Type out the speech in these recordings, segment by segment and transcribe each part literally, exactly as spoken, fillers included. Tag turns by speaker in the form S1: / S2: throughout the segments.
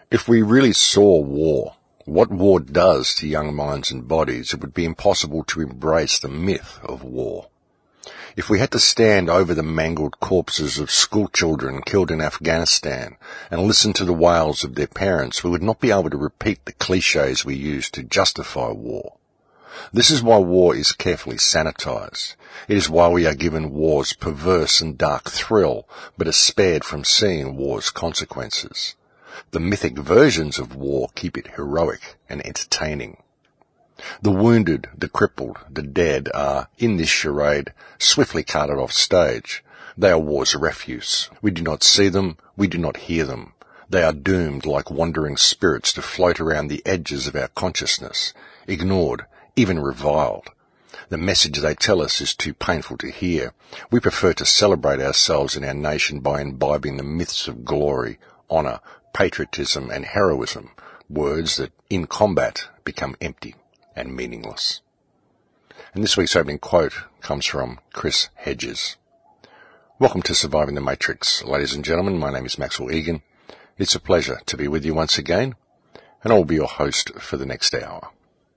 S1: If we really saw war, what war does to young minds and bodies, it would be impossible to embrace the myth of war. If we had to stand over the mangled corpses of schoolchildren killed in Afghanistan and listen to the wails of their parents, we would not be able to repeat the cliches we use to justify war. This is why war is carefully sanitized. It is why we are given war's perverse and dark thrill, but are spared from seeing war's consequences. The mythic versions of war keep it heroic and entertaining. The wounded, the crippled, the dead are, in this charade, swiftly carted off stage. They are war's refuse. We do not see them, we do not hear them. They are doomed like wandering spirits to float around the edges of our consciousness, ignored, even reviled. The message they tell us is too painful to hear. We prefer to celebrate ourselves and our nation by imbibing the myths of glory, honour, patriotism and heroism, words that, in combat, become empty and meaningless. And this week's opening quote comes from Chris Hedges. Welcome to Surviving the Matrix, ladies and gentlemen. My name is Maxwell Egan. It's a pleasure to be with you once again, and I'll be your host for the next hour.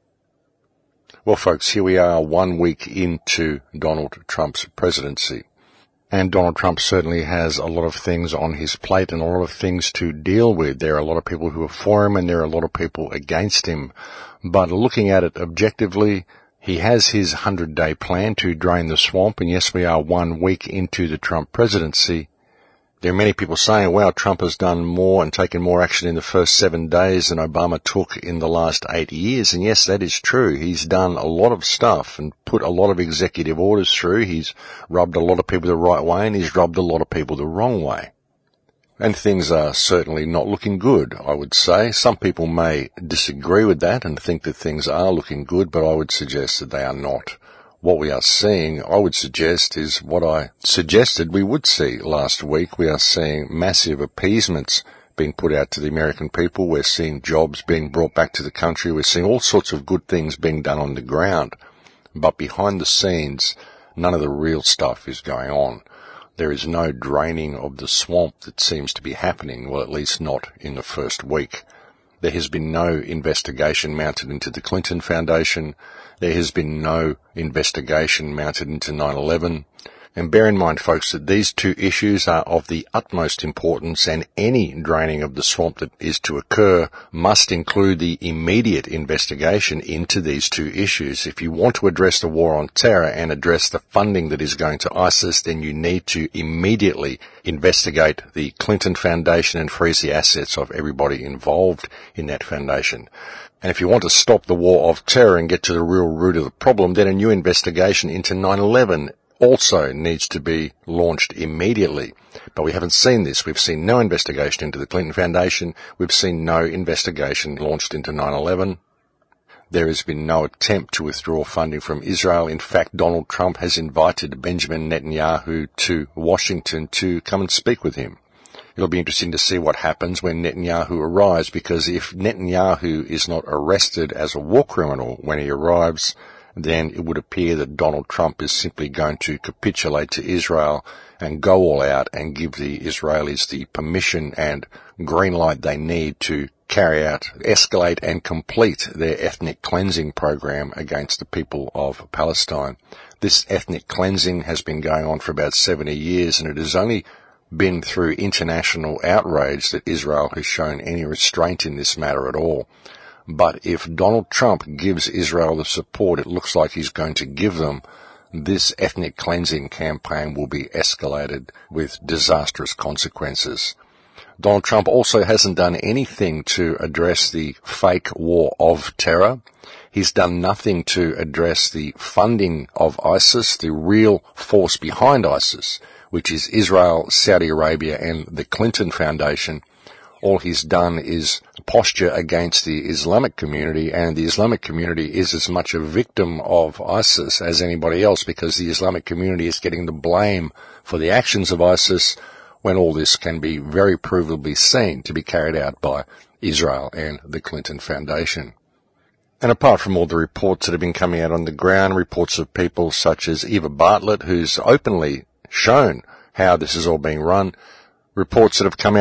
S1: Well, folks, here we are one week into Donald Trump's presidency. And Donald Trump certainly has a lot of things on his plate and a lot of things to deal with. There are a lot of people who are for him and there are a lot of people against him. But looking at it objectively, he has his hundred-day plan to drain the swamp. And yes, we are one week into the Trump presidency. There are many people saying, wow, Trump has done more and taken more action in the first seven days than Obama took in the last eight years. And yes, that is true. He's done a lot of stuff and put a lot of executive orders through. He's rubbed a lot of people the right way and he's rubbed a lot of people the wrong way. And things are certainly not looking good, I would say. Some people may disagree with that and think that things are looking good, but I would suggest that they are not. What we are seeing, I would suggest, is what I suggested we would see last week. We are seeing massive appeasements being put out to the American people. We're seeing jobs being brought back to the country. We're seeing all sorts of good things being done on the ground. But behind the scenes, none of the real stuff is going on. There is no draining of the swamp that seems to be happening, well, at least not in the first week. There has been no investigation mounted into the Clinton Foundation. There has been no investigation mounted into nine eleven. And bear in mind, folks, that these two issues are of the utmost importance, and any draining of the swamp that is to occur must include the immediate investigation into these two issues. If you want to address the war on terror and address the funding that is going to ISIS, then you need to immediately investigate the Clinton Foundation and freeze the assets of everybody involved in that foundation. And if you want to stop the war of terror and get to the real root of the problem, then a new investigation into nine eleven also needs to be launched immediately. But we haven't seen this. We've seen no investigation into the Clinton Foundation. We've seen no investigation launched into nine eleven. There has been no attempt to withdraw funding from Israel. In fact, Donald Trump has invited Benjamin Netanyahu to Washington to come and speak with him. It'll be interesting to see what happens when Netanyahu arrives, because if Netanyahu is not arrested as a war criminal when he arrives, then it would appear that Donald Trump is simply going to capitulate to Israel and go all out and give the Israelis the permission and green light they need to carry out, escalate and complete their ethnic cleansing program against the people of Palestine. This ethnic cleansing has been going on for about seventy years, and it has only been through international outrage that Israel has shown any restraint in this matter at all. But if Donald Trump gives Israel the support it looks like he's going to give them, this ethnic cleansing campaign will be escalated with disastrous consequences. Donald Trump also hasn't done anything to address the fake war of terror. He's done nothing to address the funding of ISIS, the real force behind ISIS, which is Israel, Saudi Arabia, and the Clinton Foundation. All he's done is posture against the Islamic community, and the Islamic community is as much a victim of ISIS as anybody else, because the Islamic community is getting the blame for the actions of ISIS when all this can be very provably seen to be carried out by Israel and the Clinton Foundation. And apart from all the reports that have been coming out on the ground, reports of people such as Eva Bartlett, who's openly shown how this is all being run, reports that have come out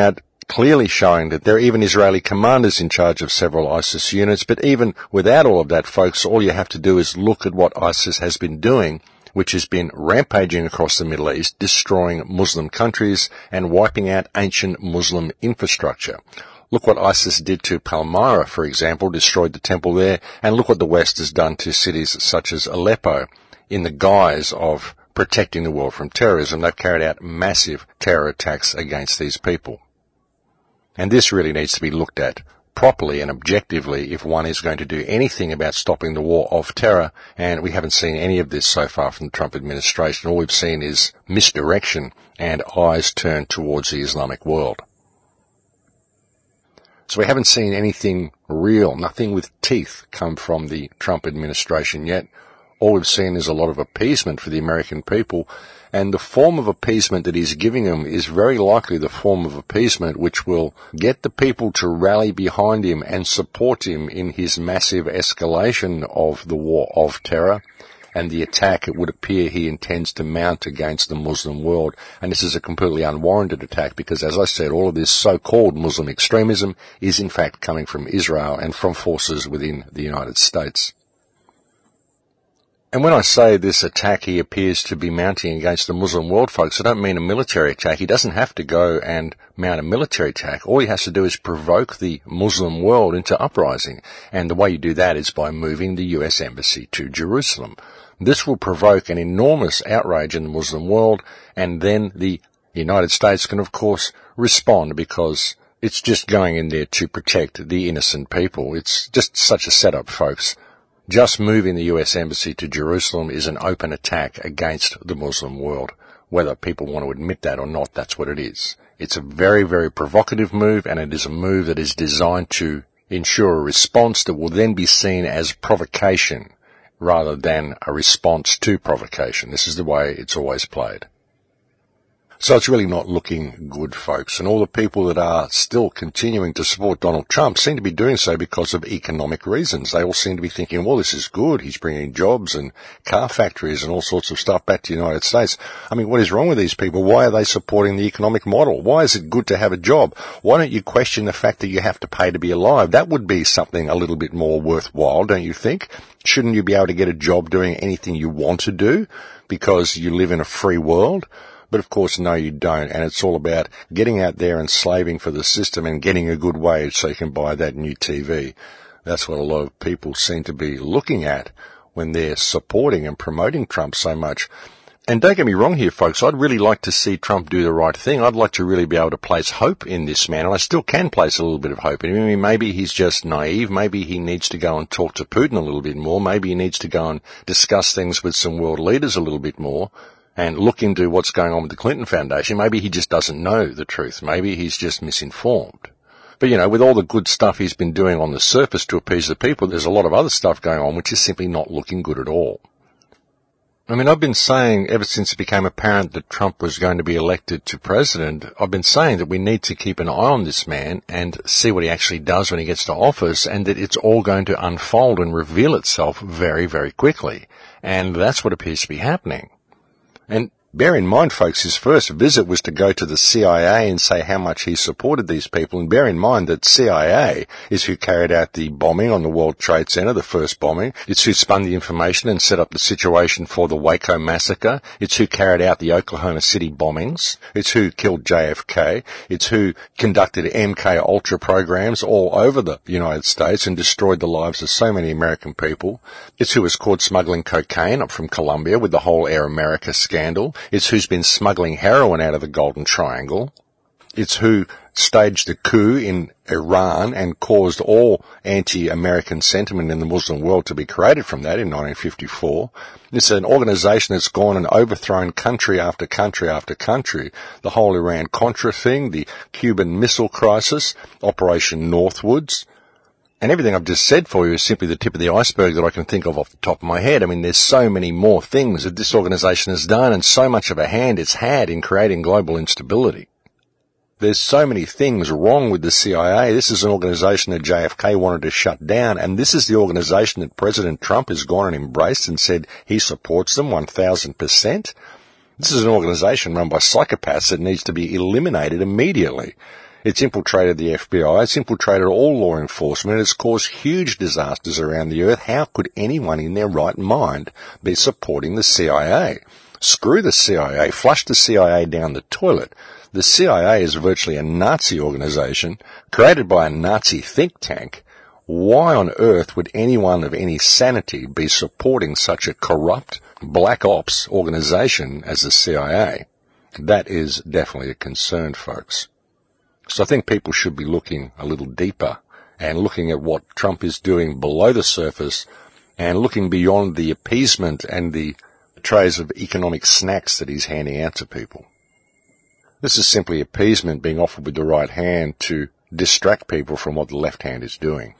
S1: clearly showing that there are even Israeli commanders in charge of several ISIS units. But even without all of that, folks, all you have to do is look at what ISIS has been doing, which has been rampaging across the Middle East, destroying Muslim countries and wiping out ancient Muslim infrastructure. Look what ISIS did to Palmyra, for example, destroyed the temple there, and look what the West has done to cities such as Aleppo in the guise of protecting the world from terrorism. They've carried out massive terror attacks against these people. And this really needs to be looked at properly and objectively if one is going to do anything about stopping the war of terror, and we haven't seen any of this so far from the Trump administration. All we've seen is misdirection and eyes turned towards the Islamic world. So we haven't seen anything real, nothing with teeth come from the Trump administration yet. All we've seen is a lot of appeasement for the American people, and the form of appeasement that he's giving them is very likely the form of appeasement which will get the people to rally behind him and support him in his massive escalation of the war of terror and the attack it would appear he intends to mount against the Muslim world. And this is a completely unwarranted attack because, as I said, all of this so-called Muslim extremism is in fact coming from Israel and from forces within the United States. And when I say this attack he appears to be mounting against the Muslim world, folks, I don't mean a military attack. He doesn't have to go and mount a military attack. All he has to do is provoke the Muslim world into uprising. And the way you do that is by moving the U S Embassy to Jerusalem. This will provoke an enormous outrage in the Muslim world, and then the United States can, of course, respond because it's just going in there to protect the innocent people. It's just such a setup, folks. Just moving the U S Embassy to Jerusalem is an open attack against the Muslim world. Whether people want to admit that or not, that's what it is. It's a very, very provocative move, and it is a move that is designed to ensure a response that will then be seen as provocation rather than a response to provocation. This is the way it's always played. So it's really not looking good, folks. And all the people that are still continuing to support Donald Trump seem to be doing so because of economic reasons. They all seem to be thinking, well, this is good. He's bringing jobs and car factories and all sorts of stuff back to the United States. I mean, what is wrong with these people? Why are they supporting the economic model? Why is it good to have a job? Why don't you question the fact that you have to pay to be alive? That would be something a little bit more worthwhile, don't you think? Shouldn't you be able to get a job doing anything you want to do because you live in a free world? But of course, no, you don't. And it's all about getting out there and slaving for the system and getting a good wage so you can buy that new T V. That's what a lot of people seem to be looking at when they're supporting and promoting Trump so much. And don't get me wrong here, folks. I'd really like to see Trump do the right thing. I'd like to really be able to place hope in this man. And I still can place a little bit of hope in him. I mean, maybe he's just naive. Maybe he needs to go and talk to Putin a little bit more. Maybe he needs to go and discuss things with some world leaders a little bit more and look into what's going on with the Clinton Foundation. Maybe he just doesn't know the truth. Maybe he's just misinformed. But, you know, with all the good stuff he's been doing on the surface to appease the people, there's a lot of other stuff going on which is simply not looking good at all. I mean, I've been saying ever since it became apparent that Trump was going to be elected to president, I've been saying that we need to keep an eye on this man and see what he actually does when he gets to office, and that it's all going to unfold and reveal itself very, very quickly. And that's what appears to be happening. And bear in mind, folks, his first visit was to go to the C I A and say how much he supported these people. And bear in mind that C I A is who carried out the bombing on the World Trade Center, the first bombing. It's who spun the information and set up the situation for the Waco massacre. It's who carried out the Oklahoma City bombings. It's who killed J F K. It's who conducted M K Ultra programs all over the United States and destroyed the lives of so many American people. It's who was caught smuggling cocaine up from Colombia with the whole Air America scandal. It's who's been smuggling heroin out of the Golden Triangle. It's who staged the coup in Iran and caused all anti-American sentiment in the Muslim world to be created from that in nineteen fifty-four. It's an organization that's gone and overthrown country after country after country. The whole Iran-Contra thing, the Cuban Missile Crisis, Operation Northwoods. And everything I've just said for you is simply the tip of the iceberg that I can think of off the top of my head. I mean, there's so many more things that this organization has done and so much of a hand it's had in creating global instability. There's so many things wrong with the C I A. This is an organization that J F K wanted to shut down, and this is the organization that President Trump has gone and embraced and said he supports them one thousand percent. This is an organization run by psychopaths that needs to be eliminated immediately. It's infiltrated the F B I, it's infiltrated all law enforcement, it's caused huge disasters around the earth. How could anyone in their right mind be supporting the C I A? Screw the C I A, flush the C I A down the toilet. The C I A is virtually a Nazi organization created by a Nazi think tank. Why on earth would anyone of any sanity be supporting such a corrupt black ops organization as the C I A? That is definitely a concern, folks. So I think people should be looking a little deeper and looking at what Trump is doing below the surface and looking beyond the appeasement and the trays of economic snacks that he's handing out to people. This is simply appeasement being offered with the right hand to distract people from what the left hand is doing.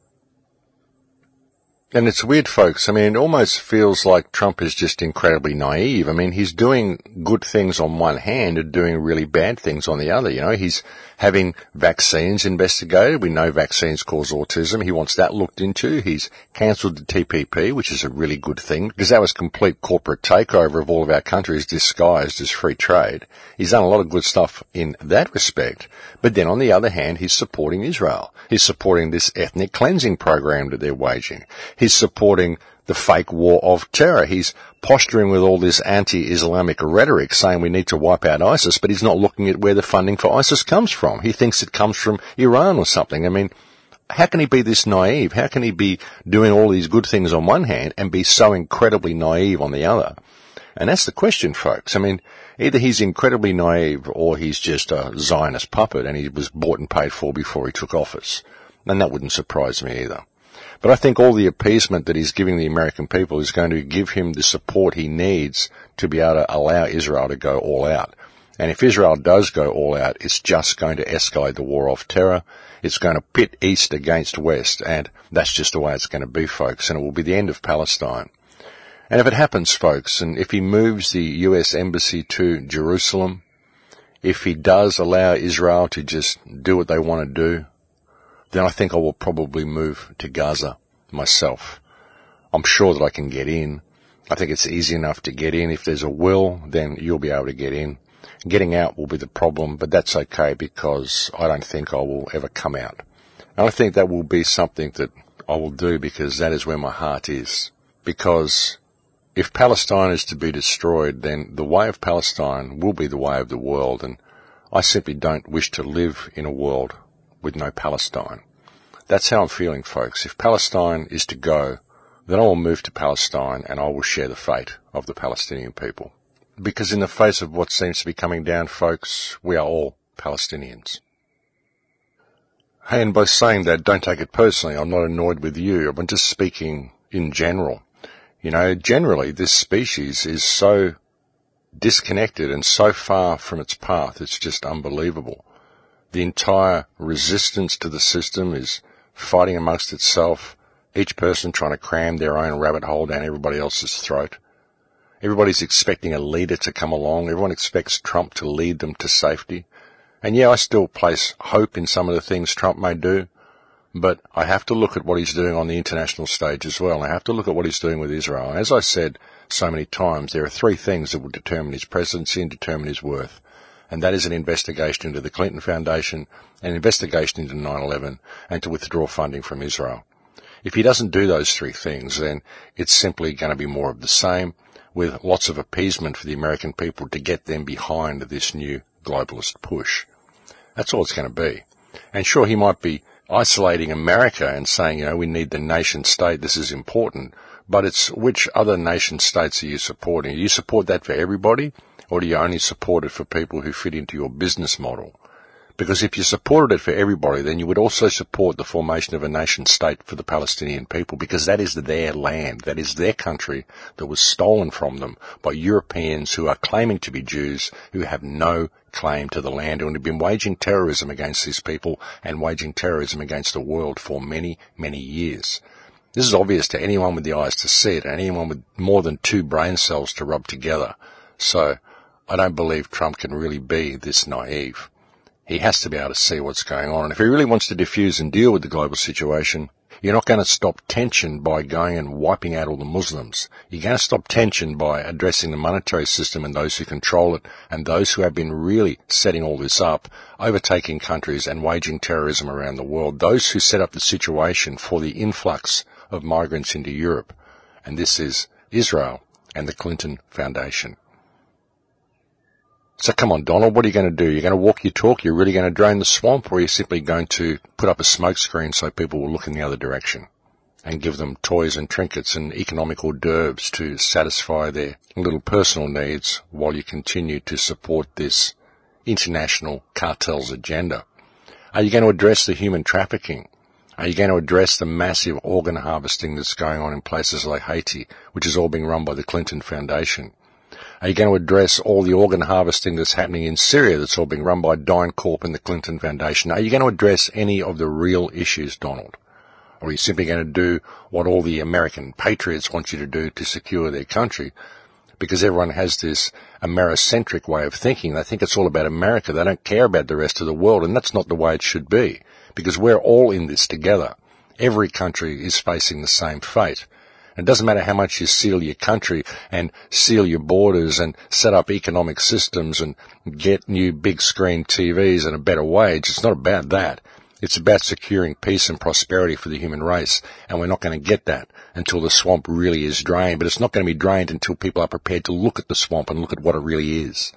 S1: And it's weird, folks. I mean, it almost feels like Trump is just incredibly naive. I mean, he's doing good things on one hand and doing really bad things on the other. You know, he's having vaccines investigated. We know vaccines cause autism. He wants that looked into. He's cancelled the T P P, which is a really good thing, because that was complete corporate takeover of all of our countries disguised as free trade. He's done a lot of good stuff in that respect. But then on the other hand, he's supporting Israel. He's supporting this ethnic cleansing program that they're waging. He's supporting the fake war of terror. He's posturing with all this anti-Islamic rhetoric saying we need to wipe out ISIS, but he's not looking at where the funding for ISIS comes from. He thinks it comes from Iran or something. I mean, how can he be this naive? How can he be doing all these good things on one hand and be so incredibly naive on the other? And that's the question, folks. I mean, either he's incredibly naive or he's just a Zionist puppet and he was bought and paid for before he took office. And that wouldn't surprise me either. But I think all the appeasement that he's giving the American people is going to give him the support he needs to be able to allow Israel to go all out. And if Israel does go all out, it's just going to escalate the war of terror. It's going to pit East against West. And that's just the way it's going to be, folks. And it will be the end of Palestine. And if it happens, folks, and if he moves the U S embassy to Jerusalem, if he does allow Israel to just do what they want to do, then I think I will probably move to Gaza myself. I'm sure that I can get in. I think it's easy enough to get in. If there's a will, then you'll be able to get in. Getting out will be the problem, but that's okay because I don't think I will ever come out. And I think that will be something that I will do because that is where my heart is. Because if Palestine is to be destroyed, then the way of Palestine will be the way of the world, and I simply don't wish to live in a world with no Palestine. That's how I'm feeling, folks. If Palestine is to go, then I will move to Palestine and I will share the fate of the Palestinian people. Because in the face of what seems to be coming down, folks, we are all Palestinians. Hey, and by saying that, don't take it personally. I'm not annoyed with you. I'm just speaking in general. You know, generally, this species is so disconnected and so far from its path, it's just unbelievable. The entire resistance to the system is fighting amongst itself, each person trying to cram their own rabbit hole down everybody else's throat. Everybody's expecting a leader to come along. Everyone expects Trump to lead them to safety. And yeah, I still place hope in some of the things Trump may do, but I have to look at what he's doing on the international stage as well. I have to look at what he's doing with Israel. And as I said so many times, there are three things that will determine his presidency and determine his worth. And that is an investigation into the Clinton Foundation, an investigation into nine eleven, and to withdraw funding from Israel. If he doesn't do those three things, then it's simply going to be more of the same, with lots of appeasement for the American people to get them behind this new globalist push. That's all it's going to be. And sure, he might be isolating America and saying, you know, we need the nation state, this is important, but it's which other nation states are you supporting? Do you support that for everybody? Or do you only support it for people who fit into your business model? Because if you supported it for everybody, then you would also support the formation of a nation state for the Palestinian people, because that is their land, that is their country that was stolen from them by Europeans who are claiming to be Jews, who have no claim to the land, and have been waging terrorism against these people and waging terrorism against the world for many, many years. This is obvious to anyone with the eyes to see it, and anyone with more than two brain cells to rub together. So, I don't believe Trump can really be this naive. He has to be able to see what's going on. And if he really wants to diffuse and deal with the global situation, You're not going to stop tension by going and wiping out all the Muslims. You're going to stop tension by addressing the monetary system and those who control it and those who have been really setting all this up, overtaking countries and waging terrorism around the world, those who set up the situation for the influx of migrants into Europe. And this is Israel and the Clinton Foundation. So come on, Donald, what are you going to do? You're going to walk your talk? You're really going to drain the swamp? Or are you simply going to put up a smokescreen so people will look in the other direction and give them toys and trinkets and economic hors d'oeuvres to satisfy their little personal needs while you continue to support this international cartel's agenda? Are you going to address the human trafficking? Are you going to address the massive organ harvesting that's going on in places like Haiti, which is all being run by the Clinton Foundation? Are you going to address all the organ harvesting that's happening in Syria that's all being run by DynCorp and the Clinton Foundation? Are you going to address any of the real issues, Donald? Or are you simply going to do what all the American patriots want you to do to secure their country? Because everyone has this Americentric way of thinking. They think it's all about America. They don't care about the rest of the world, and that's not the way it should be. Because we're all in this together. Every country is facing the same fate. It doesn't matter how much you seal your country and seal your borders and set up economic systems and get new big screen T Vs and a better wage. It's not about that. It's about securing peace and prosperity for the human race. And we're not going to get that until the swamp really is drained. But it's not going to be drained until people are prepared to look at the swamp and look at what it really is.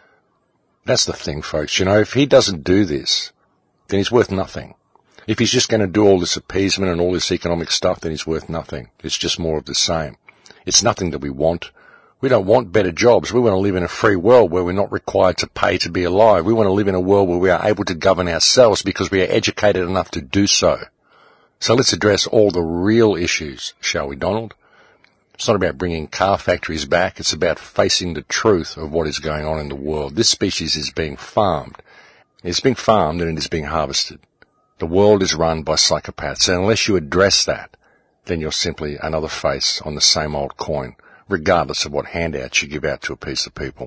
S1: That's the thing, folks. You know, if he doesn't do this, then he's worth nothing. If he's just going to do all this appeasement and all this economic stuff, then he's worth nothing. It's just more of the same. It's nothing that we want. We don't want better jobs. We want to live in a free world where we're not required to pay to be alive. We want to live in a world where we are able to govern ourselves because we are educated enough to do so. So let's address all the real issues, shall we, Donald? It's not about bringing car factories back. It's about facing the truth of what is going on in the world. This species is being farmed. It's being farmed and it is being harvested. The world is run by psychopaths, and unless you address that, then you're simply another face on the same old coin, regardless of what handouts you give out to a piece of people.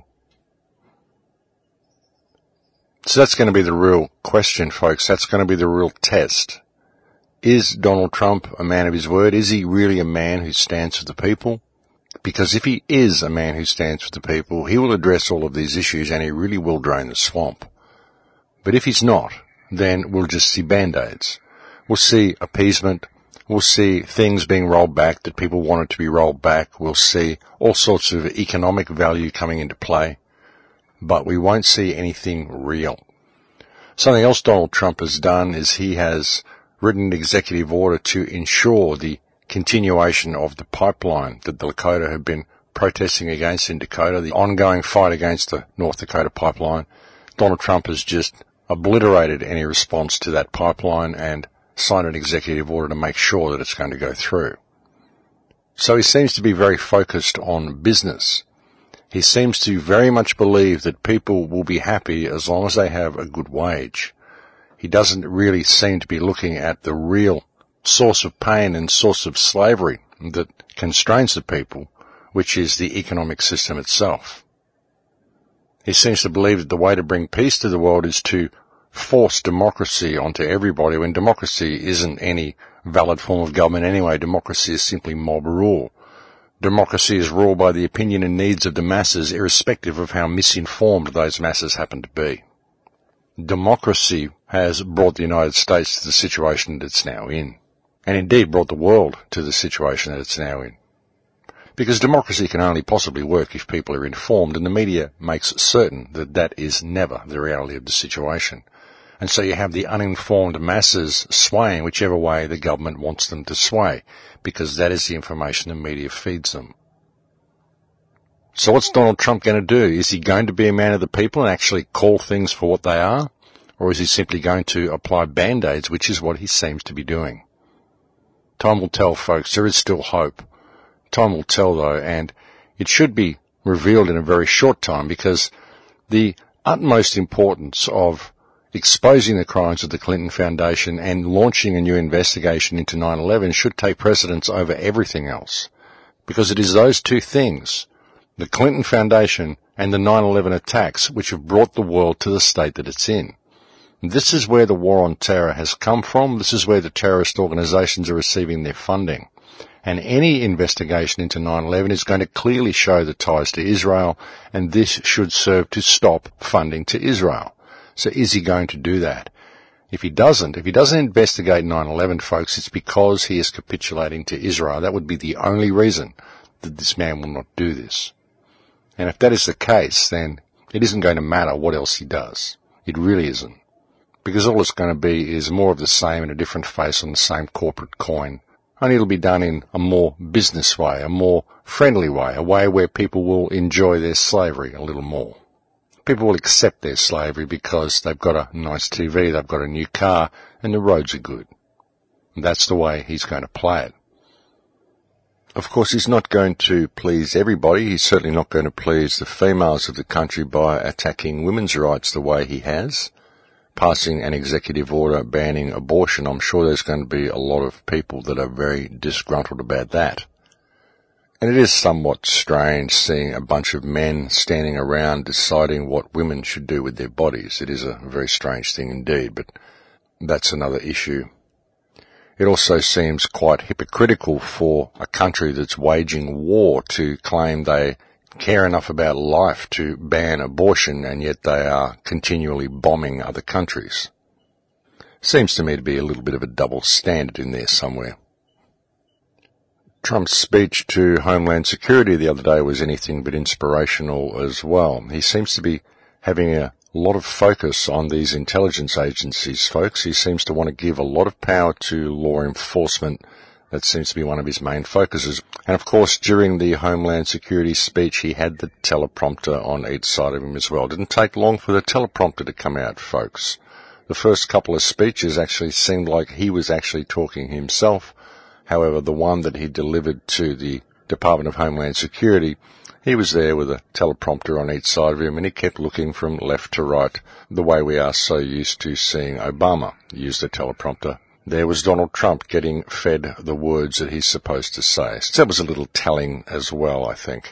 S1: So that's going to be the real question, folks. That's going to be the real test. Is Donald Trump a man of his word? Is he really a man who stands for the people? Because if he is a man who stands for the people, he will address all of these issues and he really will drain the swamp. But if he's not, then we'll just see band-aids. We'll see appeasement. We'll see things being rolled back that people wanted to be rolled back. We'll see all sorts of economic value coming into play. But we won't see anything real. Something else Donald Trump has done is he has written an executive order to ensure the continuation of the pipeline that the Lakota have been protesting against in Dakota, the ongoing fight against the North Dakota pipeline. Donald Trump has just obliterated any response to that pipeline and signed an executive order to make sure that it's going to go through. So he seems to be very focused on business. He seems to very much believe that people will be happy as long as they have a good wage. He doesn't really seem to be looking at the real source of pain and source of slavery that constrains the people, which is the economic system itself. He seems to believe that the way to bring peace to the world is to force democracy onto everybody, when democracy isn't any valid form of government anyway. Democracy is simply mob rule. Democracy is ruled by the opinion and needs of the masses, irrespective of how misinformed those masses happen to be. Democracy has brought the United States to the situation that it's now in, and indeed brought the world to the situation that it's now in. Because democracy can only possibly work if people are informed, and the media makes certain that that is never the reality of the situation. And so you have the uninformed masses swaying whichever way the government wants them to sway, because that is the information the media feeds them. So what's Donald Trump going to do? Is he going to be a man of the people and actually call things for what they are? Or is he simply going to apply band-aids, which is what he seems to be doing? Time will tell, folks. There is still hope. Time will tell, though, and it should be revealed in a very short time, because the utmost importance of exposing the crimes of the Clinton Foundation and launching a new investigation into nine eleven should take precedence over everything else. Because it is those two things, the Clinton Foundation and the nine eleven attacks, which have brought the world to the state that it's in. This is where the war on terror has come from. This is where the terrorist organisations are receiving their funding. And any investigation into nine eleven is going to clearly show the ties to Israel, and this should serve to stop funding to Israel. So is he going to do that? If he doesn't, if he doesn't investigate nine eleven, folks, it's because he is capitulating to Israel. That would be the only reason that this man will not do this. And if that is the case, then it isn't going to matter what else he does. It really isn't. Because all it's going to be is more of the same and a different face on the same corporate coin. Only it'll be done in a more business way, a more friendly way, a way where people will enjoy their slavery a little more. People will accept their slavery because they've got a nice T V, they've got a new car, and the roads are good. And that's the way he's going to play it. Of course, he's not going to please everybody. He's certainly not going to please the females of the country by attacking women's rights the way he has. Passing an executive order banning abortion, I'm sure there's going to be a lot of people that are very disgruntled about that. And it is somewhat strange seeing a bunch of men standing around deciding what women should do with their bodies. It is a very strange thing indeed, but that's another issue. It also seems quite hypocritical for a country that's waging war to claim they care enough about life to ban abortion, and yet they are continually bombing other countries. Seems to me to be a little bit of a double standard in there somewhere. Trump's speech to Homeland Security the other day was anything but inspirational as well. He seems to be having a lot of focus on these intelligence agencies, folks. He seems to want to give a lot of power to law enforcement. That seems to be one of his main focuses. And of course, during the Homeland Security speech, he had the teleprompter on each side of him as well. It didn't take long for the teleprompter to come out, folks. The first couple of speeches actually seemed like he was actually talking himself. However, the one that he delivered to the Department of Homeland Security, he was there with a teleprompter on each side of him, and he kept looking from left to right, the way we are so used to seeing Obama use the teleprompter. There was Donald Trump getting fed the words that he's supposed to say. So that was a little telling as well, I think.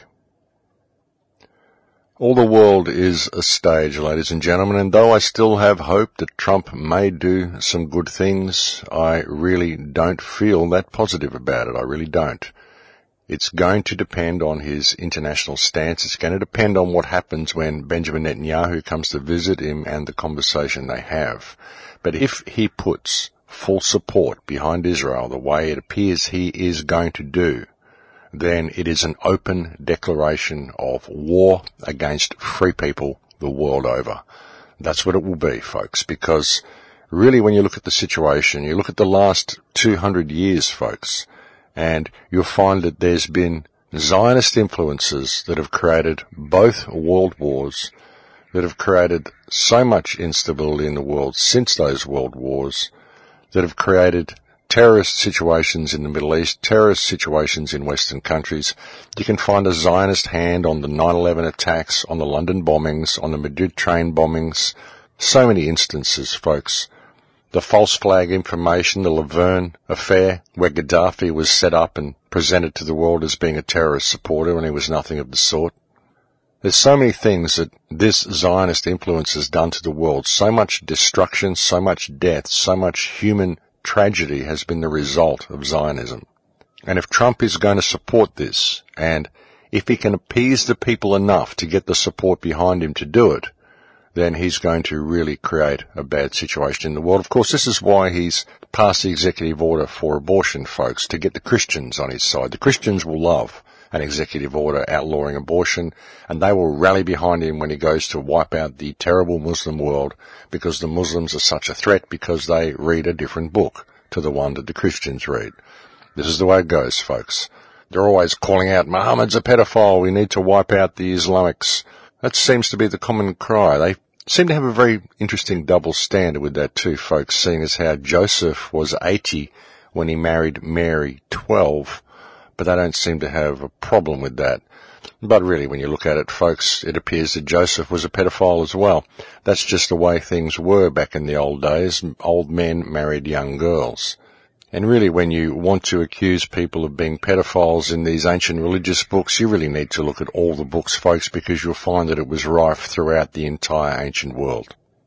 S1: All the world is a stage, ladies and gentlemen, and though I still have hope that Trump may do some good things, I really don't feel that positive about it. I really don't. It's going to depend on his international stance. It's going to depend on what happens when Benjamin Netanyahu comes to visit him and the conversation they have. But if he puts full support behind Israel the way it appears he is going to do, then it is an open declaration of war against free people the world over. That's what it will be, folks, because really when you look at the situation, you look at the last two hundred years, folks, and you'll find that there's been Zionist influences that have created both world wars, that have created so much instability in the world since those world wars, that have created terrorist situations in the Middle East, terrorist situations in Western countries. You can find a Zionist hand on the nine eleven attacks, on the London bombings, on the Madrid train bombings. So many instances, folks. The false flag information, the Laverne affair, where Gaddafi was set up and presented to the world as being a terrorist supporter when he was nothing of the sort. There's so many things that this Zionist influence has done to the world. So much destruction, so much death, so much human tragedy has been the result of Zionism. And if Trump is going to support this, and if he can appease the people enough to get the support behind him to do it, then he's going to really create a bad situation in the world. Of course, this is why he's passed the executive order for abortion, folks, to get the Christians on his side. The Christians will love an executive order outlawing abortion, and they will rally behind him when he goes to wipe out the terrible Muslim world, because the Muslims are such a threat because they read a different book to the one that the Christians read. This is the way it goes, folks. They're always calling out, Muhammad's a pedophile, we need to wipe out the Islamics. That seems to be the common cry. They seem to have a very interesting double standard with that too, folks, seeing as how Joseph was eighty when he married Mary, twelve, but they don't seem to have a problem with that. But really, when you look at it, folks, it appears that Joseph was a pedophile as well. That's just the way things were back in the old days. Old men married young girls. And really, when you want to accuse people of being pedophiles in these ancient religious books, you really need to look at all the books, folks, because you'll find that it was rife throughout the entire ancient world.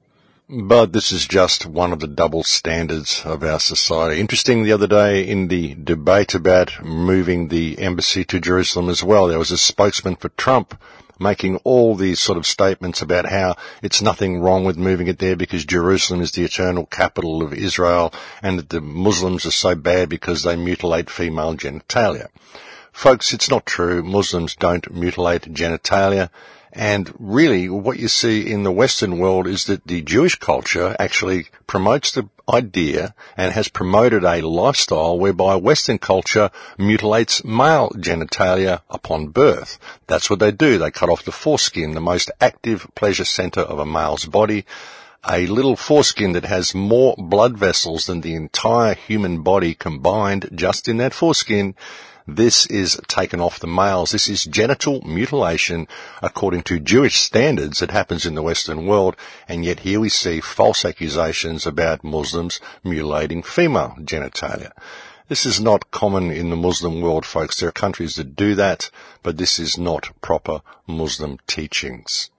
S1: But this is just one of the double standards of our society. Interesting, the other day in the debate about moving the embassy to Jerusalem as well, there was a spokesman for Trump making all these sort of statements about how it's nothing wrong with moving it there because Jerusalem is the eternal capital of Israel and that the Muslims are so bad because they mutilate female genitalia. Folks, it's not true. Muslims don't mutilate genitalia. And really, what you see in the Western world is that the Jewish culture actually promotes the idea and has promoted a lifestyle whereby Western culture mutilates male genitalia upon birth. That's what they do. They cut off the foreskin, the most active pleasure center of a male's body. A little foreskin that has more blood vessels than the entire human body combined just in that foreskin. This is taken off the males. This is genital mutilation according to Jewish standards that happens in the Western world, and yet here we see false accusations about Muslims mutilating female genitalia. This is not common in the Muslim world, folks. There are countries that do that, but this is not proper Muslim teachings.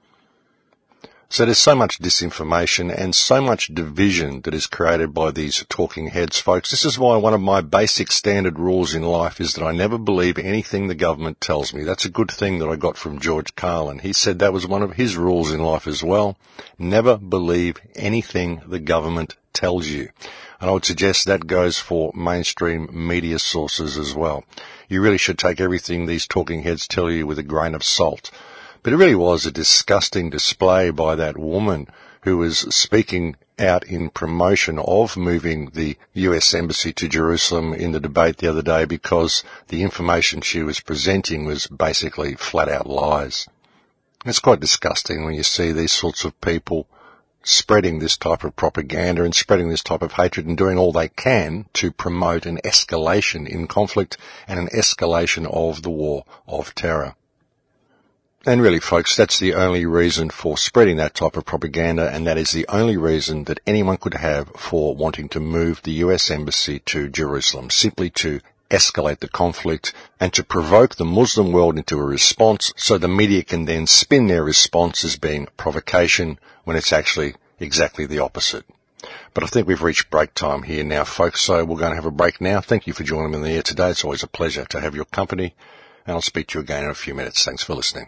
S1: So there's so much disinformation and so much division that is created by these talking heads, folks. This is why one of my basic standard rules in life is that I never believe anything the government tells me. That's a good thing that I got from George Carlin. He said that was one of his rules in life as well. Never believe anything the government tells you. And I would suggest that goes for mainstream media sources as well. You really should take everything these talking heads tell you with a grain of salt. But it really was a disgusting display by that woman who was speaking out in promotion of moving the U S Embassy to Jerusalem in the debate the other day because the information she was presenting was basically flat-out lies. It's quite disgusting when you see these sorts of people spreading this type of propaganda and spreading this type of hatred and doing all they can to promote an escalation in conflict and an escalation of the war of terror. And really, folks, that's the only reason for spreading that type of propaganda, and that is the only reason that anyone could have for wanting to move the U S Embassy to Jerusalem, simply to escalate the conflict and to provoke the Muslim world into a response so the media can then spin their response as being provocation when it's actually exactly the opposite. But I think we've reached break time here now, folks, so we're going to have a break now. Thank you for joining me on the air today. It's always a pleasure to have your company, and I'll speak to you again in a few minutes. Thanks for listening.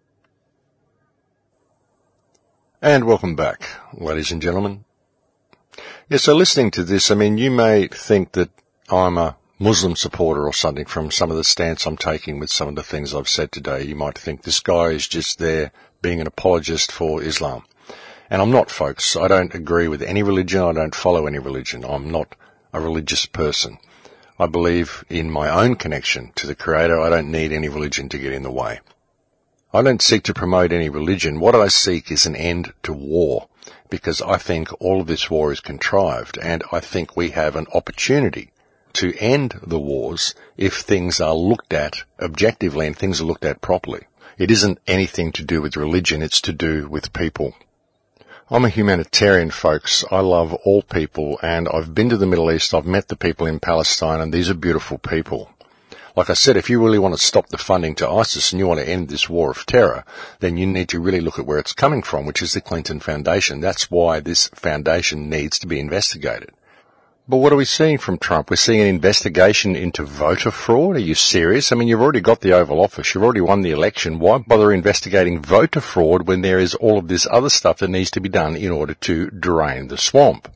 S1: And welcome back, ladies and gentlemen. Yeah, so listening to this, I mean, you may think that I'm a Muslim supporter or something from some of the stance I'm taking with some of the things I've said today. You might think this guy is just there being an apologist for Islam. And I'm not, folks. I don't agree with any religion. I don't follow any religion. I'm not a religious person. I believe in my own connection to the Creator. I don't need any religion to get in the way. I don't seek to promote any religion. What I seek is an end to war, because I think all of this war is contrived, and I think we have an opportunity to end the wars if things are looked at objectively and things are looked at properly. It isn't anything to do with religion, it's to do with people. I'm a humanitarian, folks. I love all people, and I've been to the Middle East, I've met the people in Palestine, and these are beautiful people. Like I said, if you really want to stop the funding to ISIS and you want to end this war of terror, then you need to really look at where it's coming from, which is the Clinton Foundation. That's why this foundation needs to be investigated. But what are we seeing from Trump? We're seeing an investigation into voter fraud? Are you serious? I mean, you've already got the Oval Office. You've already won the election. Why bother investigating voter fraud when there is all of this other stuff that needs to be done in order to drain the swamp?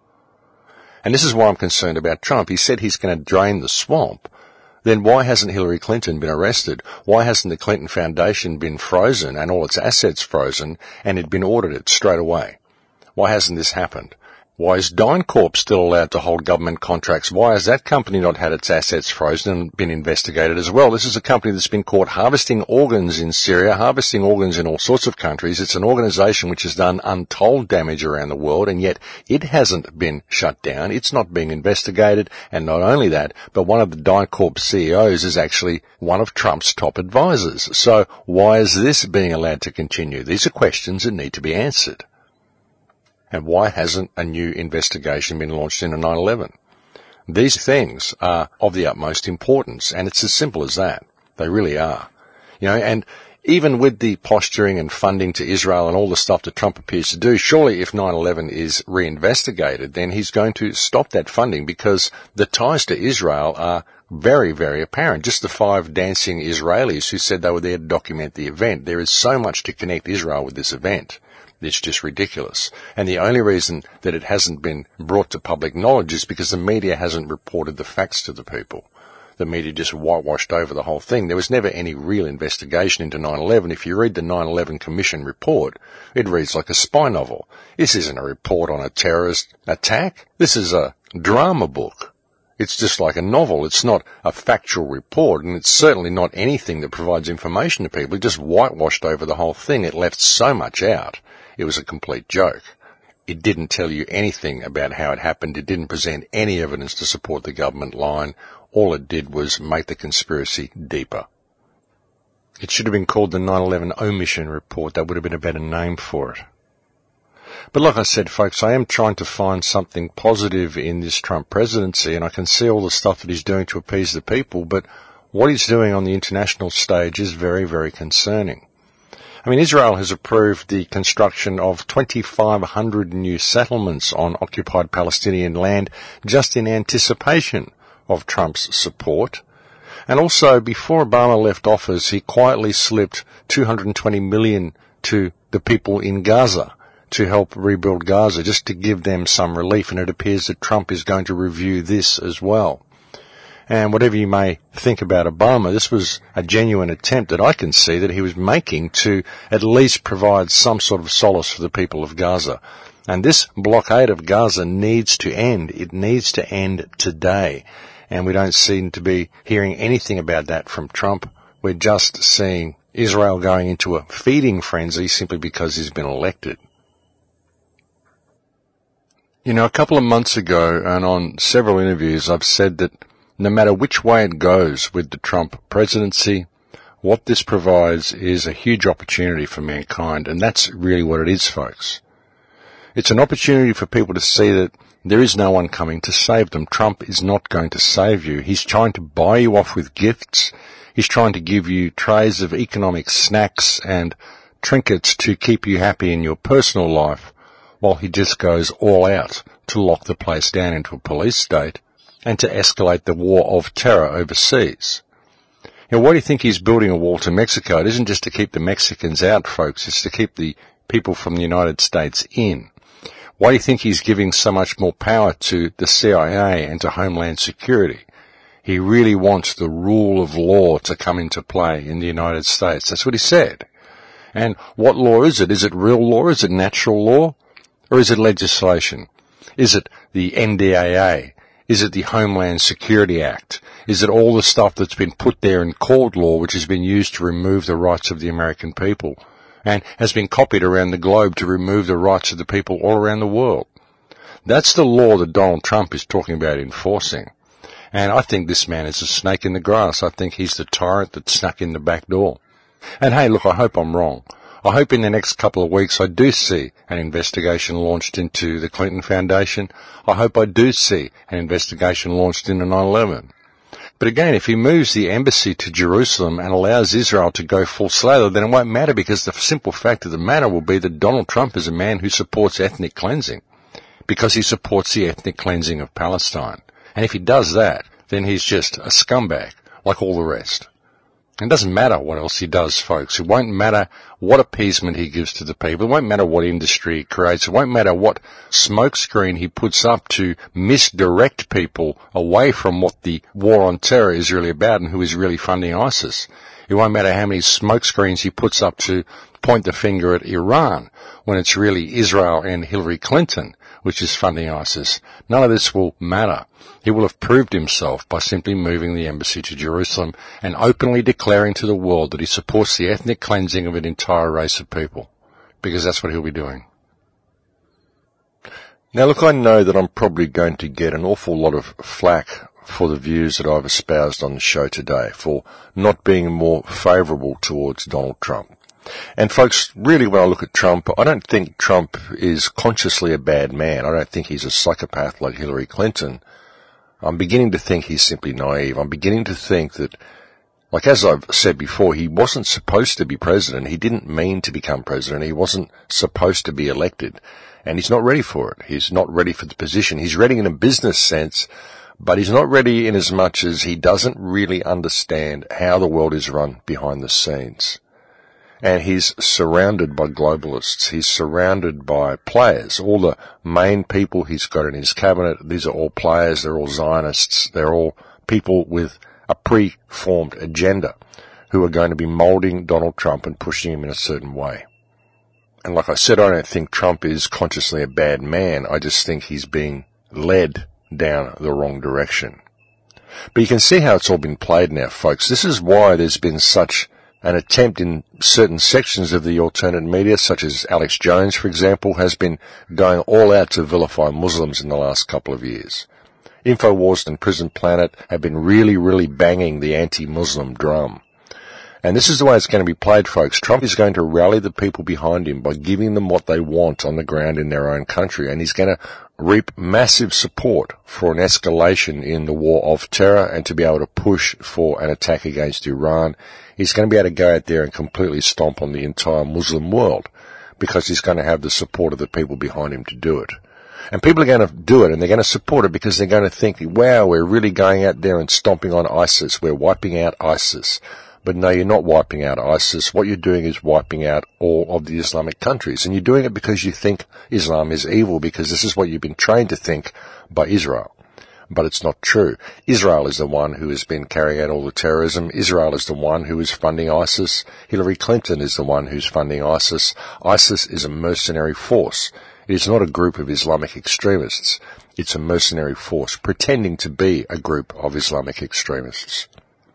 S1: And this is why I'm concerned about Trump. He said he's going to drain the swamp. Then why hasn't Hillary Clinton been arrested? Why hasn't the Clinton Foundation been frozen and all its assets frozen and it been audited straight away? Why hasn't this happened? Why is DynCorp still allowed to hold government contracts? Why has that company not had its assets frozen and been investigated as well? This is a company that's been caught harvesting organs in Syria, harvesting organs in all sorts of countries. It's an organization which has done untold damage around the world, and yet it hasn't been shut down. It's not being investigated, and not only that, but one of the DynCorp C E Os is actually one of Trump's top advisors. So why is this being allowed to continue? These are questions that need to be answered. And why hasn't a new investigation been launched into nine eleven? These things are of the utmost importance, and it's as simple as that. They really are. You know, and even with the posturing and funding to Israel and all the stuff that Trump appears to do, surely if nine eleven is reinvestigated, then he's going to stop that funding, because the ties to Israel are very, very apparent. Just the five dancing Israelis who said they were there to document the event. There is so much to connect Israel with this event. It's just ridiculous. And the only reason that it hasn't been brought to public knowledge is because the media hasn't reported the facts to the people. The media just whitewashed over the whole thing. There was never any real investigation into nine eleven. If you read the nine eleven Commission report, it reads like a spy novel. This isn't a report on a terrorist attack. This is a drama book. It's just like a novel. It's not a factual report, and it's certainly not anything that provides information to people. It just whitewashed over the whole thing. It left so much out. It was a complete joke. It didn't tell you anything about how it happened. It didn't present any evidence to support the government line. All it did was make the conspiracy deeper. It should have been called the nine eleven Omission Report. That would have been a better name for it. But like I said, folks, I am trying to find something positive in this Trump presidency, and I can see all the stuff that he's doing to appease the people, but what he's doing on the international stage is very, very concerning. I mean, Israel has approved the construction of twenty-five hundred new settlements on occupied Palestinian land just in anticipation of Trump's support. And also, before Obama left office, he quietly slipped two hundred twenty million dollars to the people in Gaza to help rebuild Gaza, just to give them some relief. And it appears that Trump is going to review this as well. And whatever you may think about Obama, this was a genuine attempt that I can see that he was making to at least provide some sort of solace for the people of Gaza. And this blockade of Gaza needs to end. It needs to end today. And we don't seem to be hearing anything about that from Trump. We're just seeing Israel going into a feeding frenzy simply because he's been elected. You know, a couple of months ago and on several interviews, I've said that no matter which way it goes with the Trump presidency, what this provides is a huge opportunity for mankind, and that's really what it is, folks. It's an opportunity for people to see that there is no one coming to save them. Trump is not going to save you. He's trying to buy you off with gifts. He's trying to give you trays of economic snacks and trinkets to keep you happy in your personal life, while he just goes all out to lock the place down into a police state and to escalate the war of terror overseas. Now, why do you think he's building a wall to Mexico? It isn't just to keep the Mexicans out, folks. It's to keep the people from the United States in. Why do you think he's giving so much more power to the C I A and to Homeland Security? He really wants the rule of law to come into play in the United States. That's what he said. And what law is it? Is it real law? Is it natural law? Or is it legislation? Is it the N D A A? Is it the Homeland Security Act? Is it all the stuff that's been put there in court law, which has been used to remove the rights of the American people and has been copied around the globe to remove the rights of the people all around the world? That's the law that Donald Trump is talking about enforcing. And I think this man is a snake in the grass. I think he's the tyrant that snuck in the back door. And hey, look, I hope I'm wrong. I hope in the next couple of weeks I do see an investigation launched into the Clinton Foundation. I hope I do see an investigation launched into nine eleven. But again, if he moves the embassy to Jerusalem and allows Israel to go full slather, then it won't matter, because the simple fact of the matter will be that Donald Trump is a man who supports ethnic cleansing, because he supports the ethnic cleansing of Palestine. And if he does that, then he's just a scumbag like all the rest. It doesn't matter what else he does, folks. It won't matter what appeasement he gives to the people. It won't matter what industry he creates. It won't matter what smokescreen he puts up to misdirect people away from what the war on terror is really about and who is really funding ISIS. It won't matter how many smokescreens he puts up to point the finger at Iran when it's really Israel and Hillary Clinton which is funding ISIS. None of this will matter. He will have proved himself by simply moving the embassy to Jerusalem and openly declaring to the world that he supports the ethnic cleansing of an entire race of people, because that's what he'll be doing. Now look, I know that I'm probably going to get an awful lot of flack for the views that I've espoused on the show today, for not being more favourable towards Donald Trump. And folks, really when I look at Trump, I don't think Trump is consciously a bad man. I don't think he's a psychopath like Hillary Clinton. I'm beginning to think he's simply naive. I'm beginning to think that Like, as I've said before, he wasn't supposed to be president. He didn't mean to become president. He wasn't supposed to be elected. And he's not ready for it. He's not ready for the position. He's ready in a business sense, but he's not ready in as much as he doesn't really understand how the world is run behind the scenes. And he's surrounded by globalists. He's surrounded by players. All the main people he's got in his cabinet, these are all players. They're all Zionists. They're all people with a pre-formed agenda who are going to be moulding Donald Trump and pushing him in a certain way. And like I said, I don't think Trump is consciously a bad man. I just think he's being led down the wrong direction. But you can see how it's all been played now, folks. This is why there's been such an attempt in certain sections of the alternate media, such as Alex Jones, for example, has been going all out to vilify Muslims in the last couple of years. InfoWars and Prison Planet have been really, really banging the anti-Muslim drum. And this is the way it's going to be played, folks. Trump is going to rally the people behind him by giving them what they want on the ground in their own country. And he's going to reap massive support for an escalation in the war of terror and to be able to push for an attack against Iran. He's going to be able to go out there and completely stomp on the entire Muslim world because he's going to have the support of the people behind him to do it. And people are going to do it, and they're going to support it because they're going to think, wow, we're really going out there and stomping on ISIS. We're wiping out ISIS. But no, you're not wiping out ISIS. What you're doing is wiping out all of the Islamic countries. And you're doing it because you think Islam is evil, because this is what you've been trained to think by Israel. But it's not true. Israel is the one who has been carrying out all the terrorism. Israel is the one who is funding ISIS. Hillary Clinton is the one who's funding ISIS. ISIS is a mercenary force. It is not a group of Islamic extremists. It's a mercenary force pretending to be a group of Islamic extremists.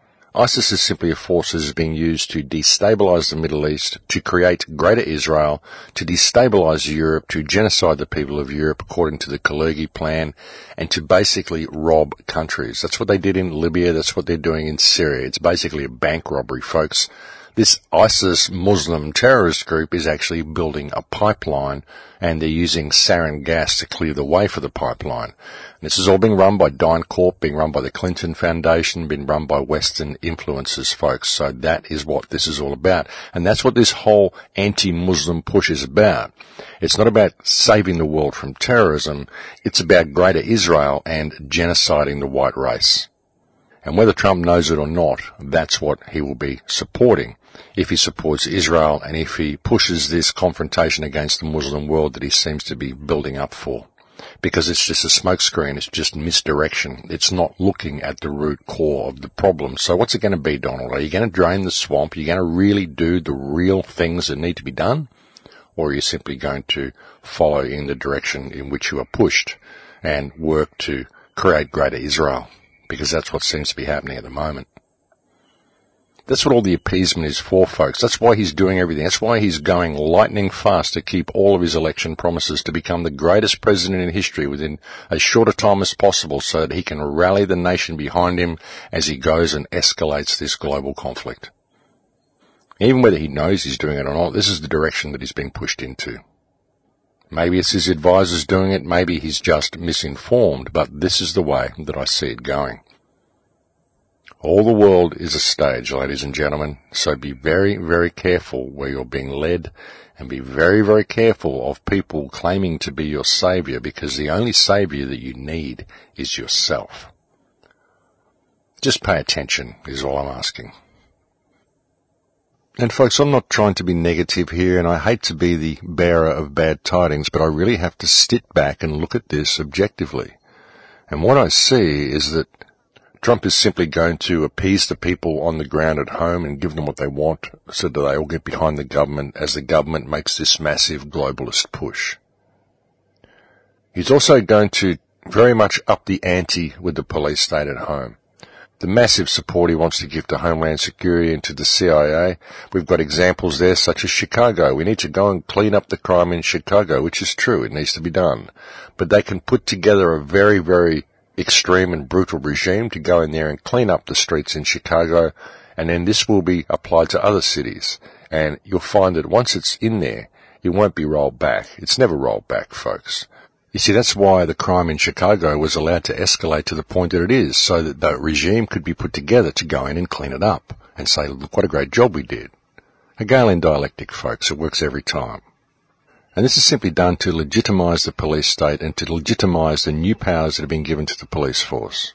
S1: ISIS is simply a force that is being used to destabilize the Middle East, to create Greater Israel, to destabilize Europe, to genocide the people of Europe according to the Kalergi plan, and to basically rob countries. That's what they did in Libya. That's what they're doing in Syria. It's basically a bank robbery, folks. This ISIS Muslim terrorist group is actually building a pipeline, and they're using sarin gas to clear the way for the pipeline. And this is all being run by DynCorp, being run by the Clinton Foundation, being run by Western influencers, folks. So that is what this is all about. And that's what this whole anti-Muslim push is about. It's not about saving the world from terrorism. It's about Greater Israel and genociding the white race. And whether Trump knows it or not, that's what he will be supporting. If he supports Israel and if he pushes this confrontation against the Muslim world that he seems to be building up for. Because it's just a smokescreen, it's just misdirection. It's not looking at the root core of the problem. So what's it going to be, Donald? Are you going to drain the swamp? Are you going to really do the real things that need to be done? Or are you simply going to follow in the direction in which you are pushed and work to create Greater Israel? Because that's what seems to be happening at the moment. That's what all the appeasement is for, folks. That's why he's doing everything. That's why he's going lightning fast to keep all of his election promises to become the greatest president in history within as short a time as possible so that he can rally the nation behind him as he goes and escalates this global conflict. Even whether he knows he's doing it or not, this is the direction that he's being pushed into. Maybe it's his advisors doing it, maybe he's just misinformed, but this is the way that I see it going. All the world is a stage, ladies and gentlemen, so be very, very careful where you're being led, and be very, very careful of people claiming to be your saviour, because the only saviour that you need is yourself. Just pay attention is all I'm asking. And folks, I'm not trying to be negative here, and I hate to be the bearer of bad tidings, but I really have to sit back and look at this objectively. And what I see is that Trump is simply going to appease the people on the ground at home and give them what they want so that they all get behind the government as the government makes this massive globalist push. He's also going to very much up the ante with the police state at home. The massive support he wants to give to Homeland Security and to the C I A. We've got examples there such as Chicago. We need to go and clean up the crime in Chicago, which is true. It needs to be done. But they can put together a very, very extreme and brutal regime to go in there and clean up the streets in Chicago, and then this will be applied to other cities. And you'll find that once it's in there, it won't be rolled back. It's never rolled back, folks. You see, that's why the crime in Chicago was allowed to escalate to the point that it is, so that the regime could be put together to go in and clean it up. and say, look what a great job we did. Hegelian dialectic, folks, it works every time. And this is simply done to legitimise the police state and to legitimise the new powers that have been given to the police force.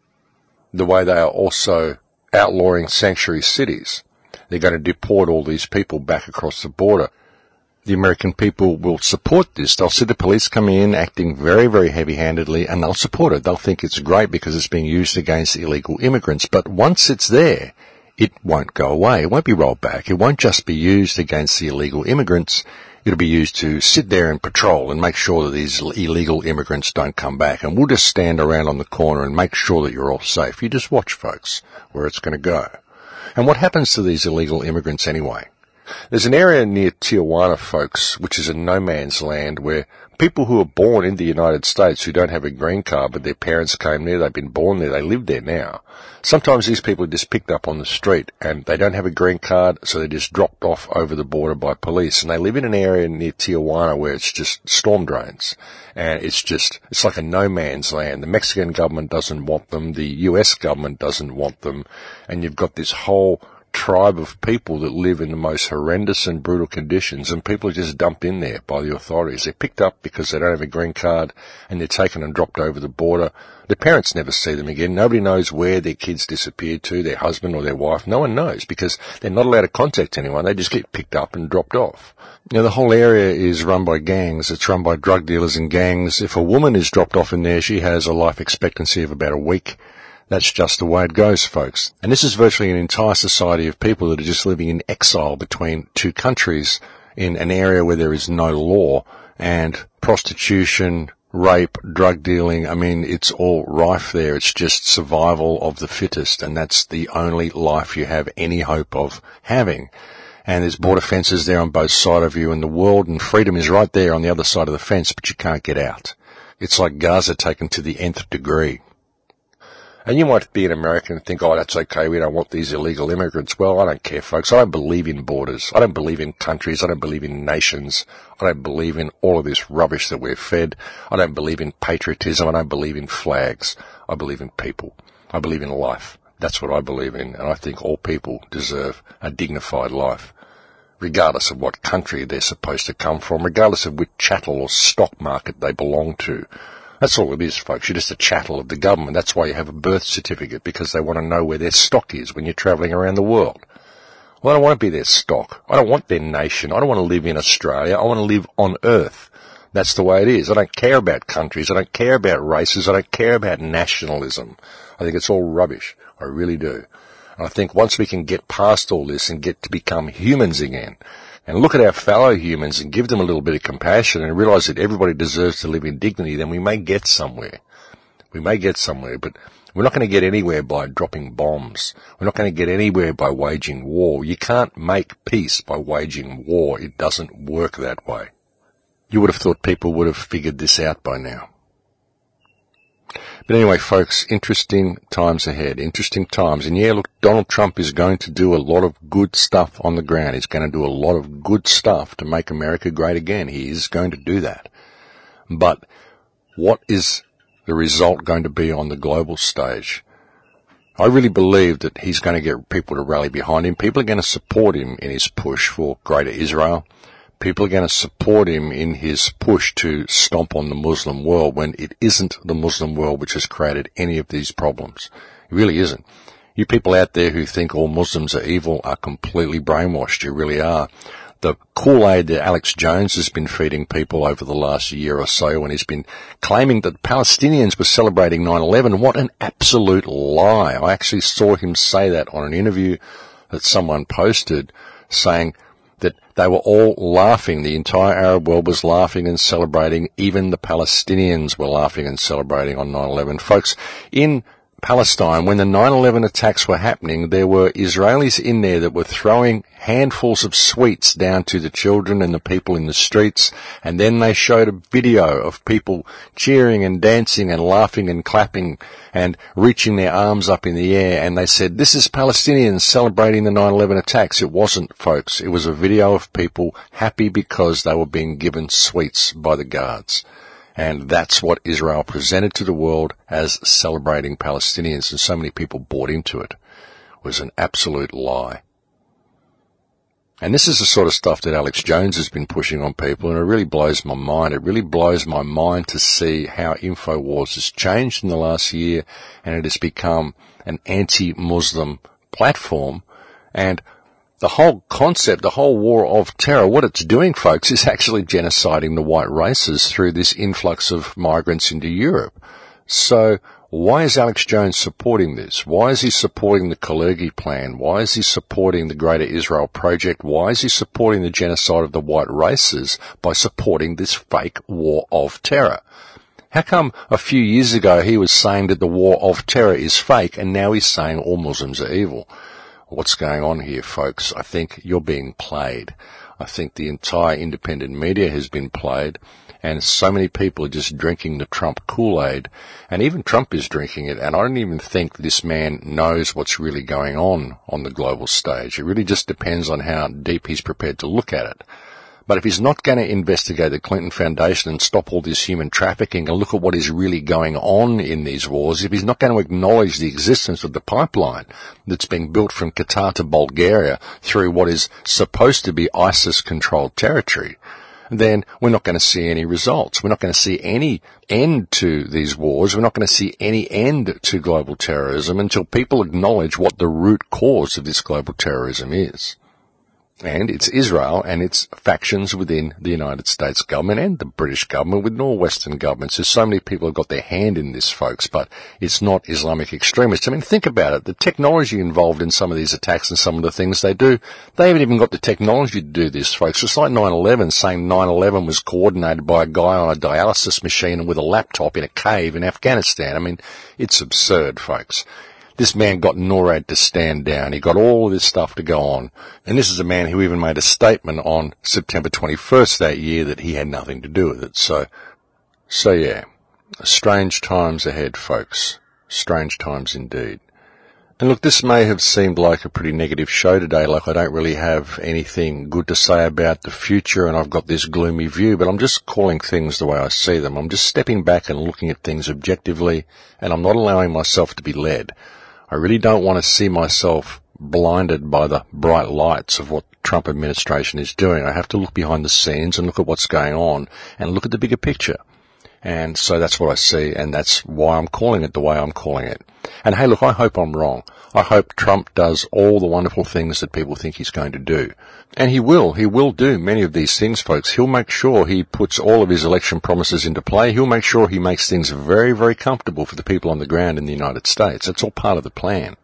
S1: The way they are also outlawing sanctuary cities. They're going to deport all these people back across the border. The American people will support this. They'll see the police coming in acting very, very heavy-handedly, and they'll support it. They'll think it's great because it's being used against illegal immigrants. But once it's there, it won't go away. It won't be rolled back. It won't just be used against the illegal immigrants. It'll be used to sit there and patrol and make sure that these illegal immigrants don't come back. And we'll just stand around on the corner and make sure that you're all safe. You just watch, folks, where it's going to go. And what happens to these illegal immigrants anyway? There's an area near Tijuana, folks, which is a no man's land where people who are born in the United States who don't have a green card, but their parents came there, they've been born there, they live there now. Sometimes these people are just picked up on the street and they don't have a green card, so they're just dropped off over the border by police. And they live in an area near Tijuana where it's just storm drains. And it's just, it's like a no man's land. The Mexican government doesn't want them. The U S government doesn't want them. And you've got this whole tribe of people that live in the most horrendous and brutal conditions, and people are just dumped in there by the authorities. They're picked up because they don't have a green card, and they're taken and dropped over the border. Their parents never see them again. Nobody knows where their kids disappeared to, their husband or their wife. No one knows because they're not allowed to contact anyone. They just get picked up and dropped off. You know, the whole area is run by gangs. It's run by drug dealers and gangs. If a woman is dropped off in there, she has a life expectancy of about a week. That's just the way it goes, folks. And this is virtually an entire society of people that are just living in exile between two countries in an area where there is no law, and prostitution, rape, drug dealing, I mean, it's all rife there. It's just survival of the fittest, and that's the only life you have any hope of having. And there's border fences there on both sides of you, and the world and freedom is right there on the other side of the fence, but you can't get out. It's like Gaza taken to the nth degree. And you might be an American and think, oh, that's okay, we don't want these illegal immigrants. Well, I don't care, folks. I don't believe in borders. I don't believe in countries. I don't believe in nations. I don't believe in all of this rubbish that we're fed. I don't believe in patriotism. I don't believe in flags. I believe in people. I believe in life. That's what I believe in. And I think all people deserve a dignified life, regardless of what country they're supposed to come from, regardless of which chattel or stock market they belong to. That's all it is, folks. You're just a chattel of the government. That's why you have a birth certificate, because they want to know where their stock is when you're travelling around the world. Well, I don't want to be their stock. I don't want their nation. I don't want to live in Australia. I want to live on Earth. That's the way it is. I don't care about countries. I don't care about races. I don't care about nationalism. I think it's all rubbish. I really do. And I think once we can get past all this and get to become humans again, and look at our fellow humans and give them a little bit of compassion and realize that everybody deserves to live in dignity, then we may get somewhere. We may get somewhere, but we're not going to get anywhere by dropping bombs. We're not going to get anywhere by waging war. You can't make peace by waging war. It doesn't work that way. You would have thought people would have figured this out by now. But anyway, folks, interesting times ahead, interesting times. And yeah, look, Donald Trump is going to do a lot of good stuff on the ground. He's going to do a lot of good stuff to make America great again. He is going to do that. But what is the result going to be on the global stage? I really believe that he's going to get people to rally behind him. People are going to support him in his push for Greater Israel. People are going to support him in his push to stomp on the Muslim world when it isn't the Muslim world which has created any of these problems. It really isn't. You people out there who think all Muslims are evil are completely brainwashed. You really are. The Kool-Aid that Alex Jones has been feeding people over the last year or so, when he's been claiming that Palestinians were celebrating nine eleven, what an absolute lie. I actually saw him say that on an interview that someone posted, saying that they were all laughing. The entire Arab world was laughing and celebrating. Even the Palestinians were laughing and celebrating on nine eleven. Folks, in Palestine, when the nine eleven attacks were happening, there were Israelis in there that were throwing handfuls of sweets down to the children and the people in the streets, and then they showed a video of people cheering and dancing and laughing and clapping and reaching their arms up in the air, and they said, this is Palestinians celebrating the nine eleven attacks. It wasn't, folks. It was a video of people happy because they were being given sweets by the guards. And that's what Israel presented to the world as celebrating Palestinians, and so many people bought into it. was an absolute lie. And this is the sort of stuff that Alex Jones has been pushing on people, and it really blows my mind. It really blows my mind to see how InfoWars has changed in the last year, and it has become an anti-Muslim platform. And the whole concept, the whole war of terror, what it's doing, folks, is actually genociding the white races through this influx of migrants into Europe. So why is Alex Jones supporting this? Why is he supporting the Kalergi plan? Why is he supporting the Greater Israel Project? Why is he supporting the genocide of the white races by supporting this fake war of terror? How come a few years ago he was saying that the war of terror is fake, and now he's saying all Muslims are evil? What's going on here, folks? I think you're being played. I think the entire independent media has been played, and so many people are just drinking the Trump Kool-Aid, and even Trump is drinking it, and I don't even think this man knows what's really going on on the global stage. It really just depends on how deep he's prepared to look at it. But if he's not going to investigate the Clinton Foundation and stop all this human trafficking and look at what is really going on in these wars, if he's not going to acknowledge the existence of the pipeline that's being built from Qatar to Bulgaria through what is supposed to be ISIS-controlled territory, then we're not going to see any results. We're not going to see any end to these wars. We're not going to see any end to global terrorism until people acknowledge what the root cause of this global terrorism is. And it's Israel and its factions within the United States government and the British government with all Western governments. There's so many people who have got their hand in this, folks, but it's not Islamic extremists. I mean, think about it. The technology involved in some of these attacks and some of the things they do, they haven't even got the technology to do this, folks. It's like nine eleven, saying nine eleven was coordinated by a guy on a dialysis machine and with a laptop in a cave in Afghanistan. I mean, it's absurd, folks. This man got NORAD to stand down. He got all of this stuff to go on. And this is a man who even made a statement on September twenty-first that year that he had nothing to do with it. So, so yeah, strange times ahead, folks. Strange times indeed. And look, this may have seemed like a pretty negative show today, like I don't really have anything good to say about the future and I've got this gloomy view, but I'm just calling things the way I see them. I'm just stepping back and looking at things objectively, and I'm not allowing myself to be led. I really don't want to see myself blinded by the bright lights of what the Trump administration is doing. I have to look behind the scenes and look at what's going on and look at the bigger picture. And so that's what I see, and that's why I'm calling it the way I'm calling it. And hey, look, I hope I'm wrong. I hope Trump does all the wonderful things that people think he's going to do. And he will. He will do many of these things, folks. He'll make sure he puts all of his election promises into play. He'll make sure he makes things very, very comfortable for the people on the ground in the United States. It's all part of the plan.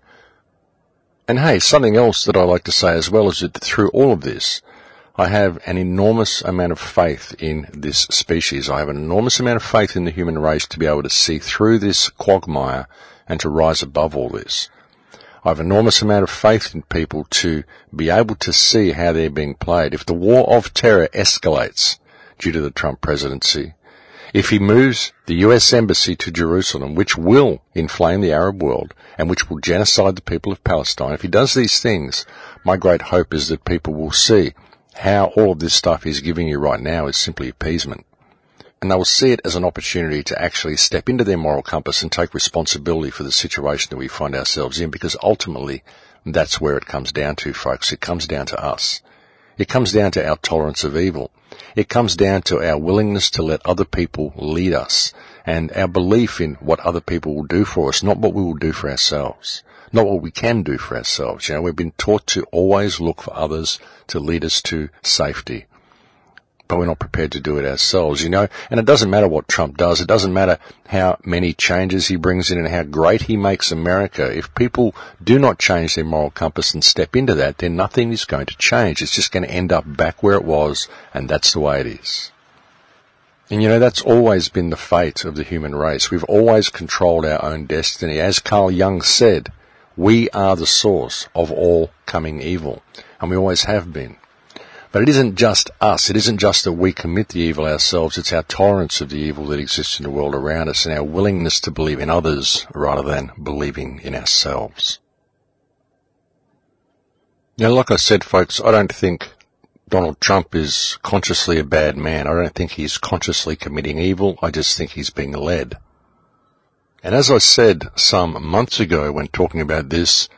S1: And hey, something else that I like to say as well is that through all of this, I have an enormous amount of faith in this species. I have an enormous amount of faith in the human race to be able to see through this quagmire and to rise above all this. I have an enormous amount of faith in people to be able to see how they're being played. If the war of terror escalates due to the Trump presidency, if he moves the U S Embassy to Jerusalem, which will inflame the Arab world and which will genocide the people of Palestine, if he does these things, my great hope is that people will see how all of this stuff he's giving you right now is simply appeasement. And they will see it as an opportunity to actually step into their moral compass and take responsibility for the situation that we find ourselves in, because ultimately that's where it comes down to, folks. It comes down to us. It comes down to our tolerance of evil. It comes down to our willingness to let other people lead us and our belief in what other people will do for us, not what we will do for ourselves, not what we can do for ourselves. You know, we've been taught to always look for others to lead us to safety, but we're not prepared to do it ourselves, you know. And it doesn't matter what Trump does. It doesn't matter how many changes he brings in and how great he makes America. If people do not change their moral compass and step into that, then nothing is going to change. It's just going to end up back where it was, and that's the way it is. And, you know, that's always been the fate of the human race. We've always controlled our own destiny. As Carl Jung said, we are the source of all coming evil, and we always have been. But it isn't just us. It isn't just that we commit the evil ourselves. It's our tolerance of the evil that exists in the world around us and our willingness to believe in others rather than believing in ourselves. Now, like I said, folks, I don't think Donald Trump is consciously a bad man. I don't think he's consciously committing evil. I just think he's being led. And as I said some months ago when talking about this,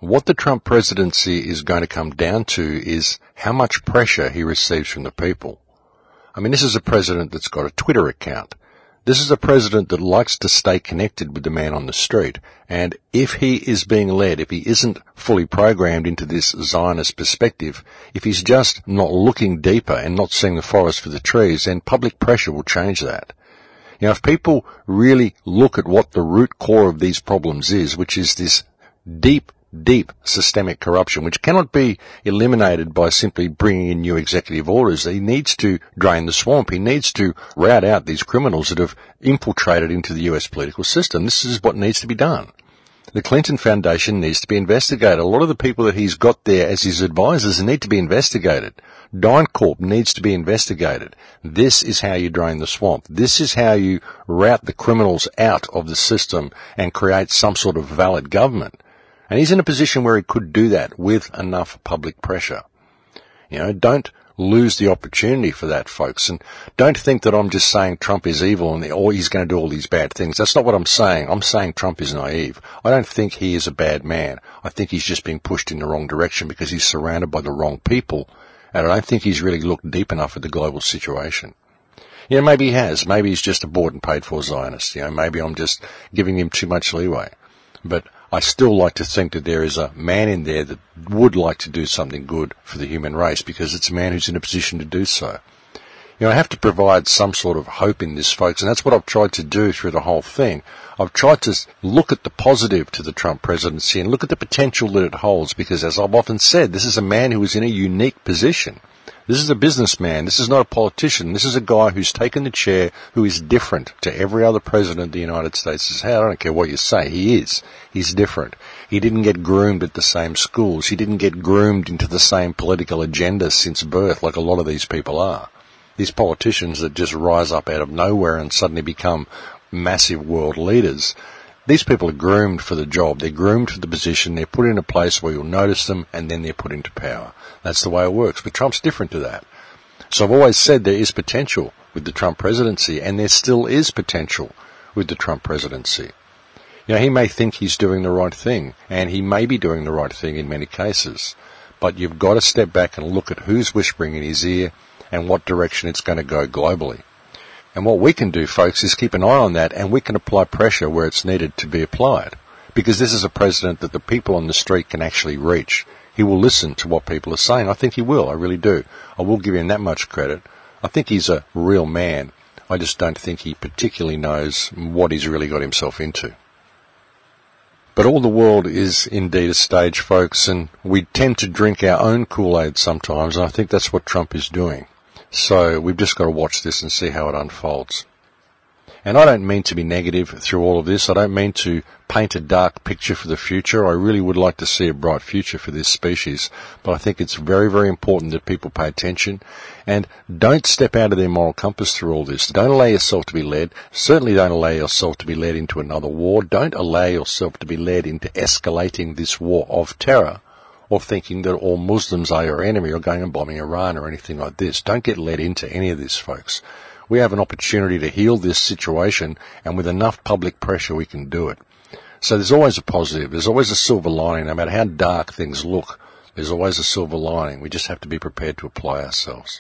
S1: What the Trump presidency is going to come down to is how much pressure he receives from the people. I mean, this is a president that's got a Twitter account. This is a president that likes to stay connected with the man on the street. And if he is being led, if he isn't fully programmed into this Zionist perspective, if he's just not looking deeper and not seeing the forest for the trees, then public pressure will change that. You know, if people really look at what the root core of these problems is, which is this deep, deep systemic corruption, which cannot be eliminated by simply bringing in new executive orders. He needs to drain the swamp. He needs to rout out these criminals that have infiltrated into the U S political system. This is what needs to be done. The Clinton Foundation needs to be investigated. A lot of the people that he's got there as his advisors need to be investigated. DynCorp needs to be investigated. This is how you drain the swamp. This is how you rout the criminals out of the system and create some sort of valid government. And he's in a position where he could do that with enough public pressure. You know, don't lose the opportunity for that, folks. And don't think that I'm just saying Trump is evil and or he's going to do all these bad things. That's not what I'm saying. I'm saying Trump is naive. I don't think he is a bad man. I think he's just being pushed in the wrong direction because he's surrounded by the wrong people. And I don't think he's really looked deep enough at the global situation. You know, maybe he has. Maybe he's just a bought and paid for Zionist. You know, maybe I'm just giving him too much leeway. But I still like to think that there is a man in there that would like to do something good for the human race because it's a man who's in a position to do so. You know, I have to provide some sort of hope in this, folks, and that's what I've tried to do through the whole thing. I've tried to look at the positive to the Trump presidency and look at the potential that it holds because, as I've often said, this is a man who is in a unique position. This is a businessman. This is not a politician. This is a guy who's taken the chair, who is different to every other president the United States has had. I don't care what you say. He is. He's different. He didn't get groomed at the same schools. He didn't get groomed into the same political agenda since birth like a lot of these people are. These politicians that just rise up out of nowhere and suddenly become massive world leaders. These people are groomed for the job. They're groomed for the position. They're put in a place where you'll notice them and then they're put into power. That's the way it works. But Trump's different to that. So I've always said there is potential with the Trump presidency, and there still is potential with the Trump presidency. You know, he may think he's doing the right thing, and he may be doing the right thing in many cases. But you've got to step back and look at who's whispering in his ear and what direction it's going to go globally. And what we can do, folks, is keep an eye on that, and we can apply pressure where it's needed to be applied. Because this is a president that the people on the street can actually reach. He will listen to what people are saying. I think he will. I really do. I will give him that much credit. I think he's a real man. I just don't think he particularly knows what he's really got himself into. But all the world is indeed a stage, folks, and we tend to drink our own Kool-Aid sometimes, and I think that's what Trump is doing. So we've just got to watch this and see how it unfolds. And I don't mean to be negative through all of this. I don't mean to paint a dark picture for the future. I really would like to see a bright future for this species. But I think it's very, very important that people pay attention and don't step out of their moral compass through all this. Don't allow yourself to be led. Certainly don't allow yourself to be led into another war. Don't allow yourself to be led into escalating this war of terror or thinking that all Muslims are your enemy or going and bombing Iran or anything like this. Don't get led into any of this, folks. We have an opportunity to heal this situation, and with enough public pressure, we can do it. So there's always a positive. There's always a silver lining. No matter how dark things look, there's always a silver lining. We just have to be prepared to apply ourselves.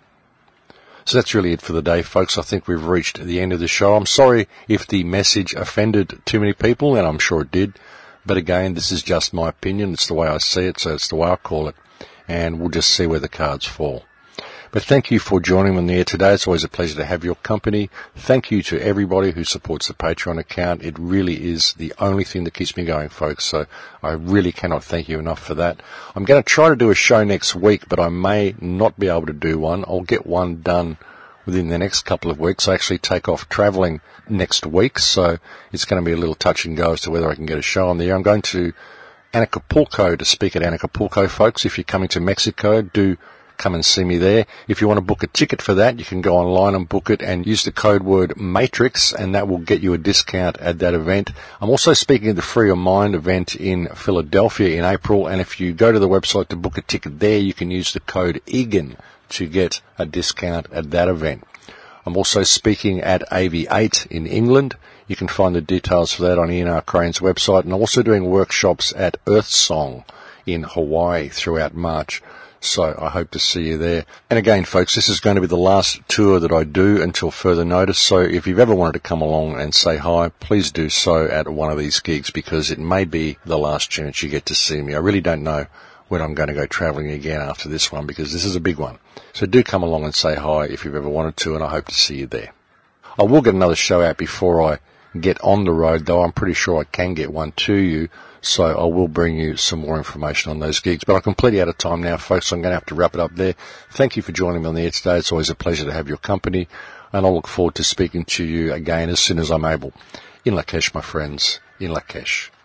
S1: So that's really it for the day, folks. I think we've reached the end of the show. I'm sorry if the message offended too many people, and I'm sure it did. But again, this is just my opinion. It's the way I see it, so it's the way I call it. And we'll just see where the cards fall. But thank you for joining me on the air today. It's always a pleasure to have your company. Thank you to everybody who supports the Patreon account. It really is the only thing that keeps me going, folks. So I really cannot thank you enough for that. I'm going to try to do a show next week, but I may not be able to do one. I'll get one done within the next couple of weeks. I actually take off travelling next week, so it's going to be a little touch and go as to whether I can get a show on the air. I'm going to Acapulco to speak at Acapulco, folks. If you're coming to Mexico, do come and see me there. If you want to book a ticket for that, you can go online and book it and use the code word MATRIX, and that will get you a discount at that event. I'm also speaking at the Free Your Mind event in Philadelphia in April, and if you go to the website to book a ticket there, you can use the code EGAN to get a discount at that event. I'm also speaking at A V eight in England You can find the details for that on Ian R. Crane's website, and I'm also doing workshops at Earthsong in Hawaii throughout March. So I hope to see you there. And again, folks, this is going to be the last tour that I do until further notice. So if you've ever wanted to come along and say hi, please do so at one of these gigs, because it may be the last chance you get to see me. I really don't know when I'm going to go travelling again after this one, because this is a big one. So do come along and say hi if you've ever wanted to, and I hope to see you there. I will get another show out before I get on the road, though I'm pretty sure I can get one to you. So I will bring you some more information on those gigs. But I'm completely out of time now, folks. So I'm going to have to wrap it up there. Thank you for joining me on the air today. It's always a pleasure to have your company. And I'll look forward to speaking to you again as soon as I'm able. In Lakesh, my friends. In Lakesh.